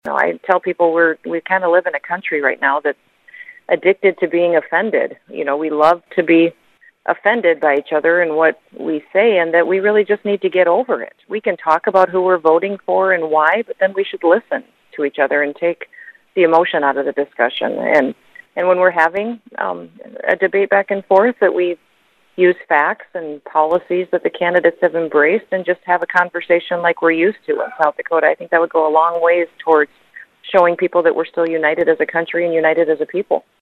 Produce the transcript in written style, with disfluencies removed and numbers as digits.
I tell people we kind of live in a country right now that's addicted to being offended. We love to be offended by each other and what we say, and that we really just need to get over it. We can talk about who we're voting for and why, but then we should listen to each other and take the emotion out of the discussion. And when we're having a debate back and forth, that we use facts and policies that the candidates have embraced and just have a conversation like we're used to in South Dakota. I think that would go a long ways towards showing people that we're still united as a country and united as a people.